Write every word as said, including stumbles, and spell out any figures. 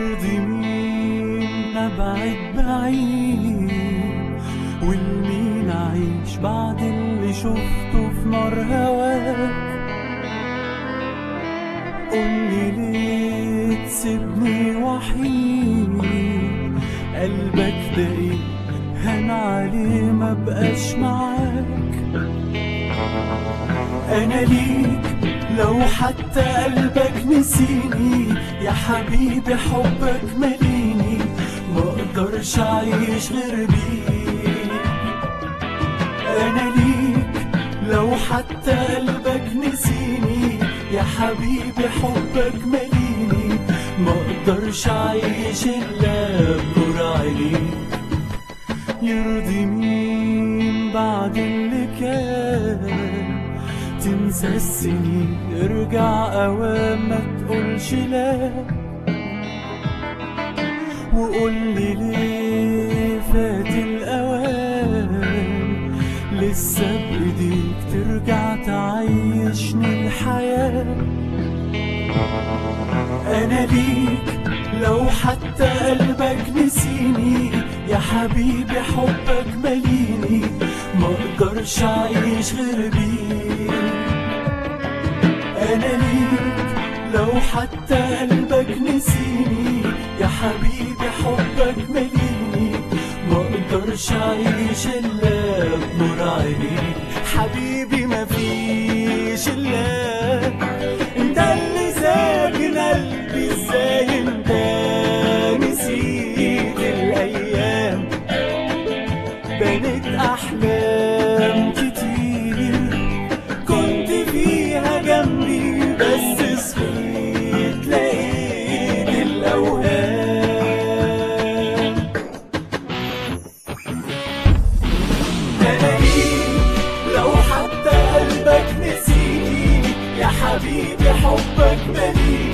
يرضي مين نبعد بعيد والمين أعيش بعد اللي شفته في نار هواك. قولي ليه تسيبني وحيد، قلبك ده ايه هان عليه مبقاش معاك. انا ليك لو حتى قلبك نسيني، يا حبيبي حبك مليني مقدرش اعيش غير بيك. انا ليك لو حتى قلبك نسيني، يا حبيبي حبك مليني مقدرش اعيش الا بنور عينيك. يرضي مين بعد اللي كان تنسى السنين، ارجع اوام ما تقولش لا. وقولي ليه فات الاوان، لسه بايديك ترجع تعيشني الحياة. انا ليك لو حتى قلبك نسيني، يا حبيبي حبك مليني مقدرش اعيش غير بيك. انا ليك لو حتى قلبك نسيني، يا حبيبي حبك مليني مقدرش اعيش الا بنور عينيك. حبيبي مفيش الا انت اللي ساكن قلبي، ازاي انت نسيت الايام بنت احلام كتير كنت فيها جنبي، بس صحيت لقيت الاوهام. انا ليك لو حتى قلبك نسيني، يا حبيبي حبك مليء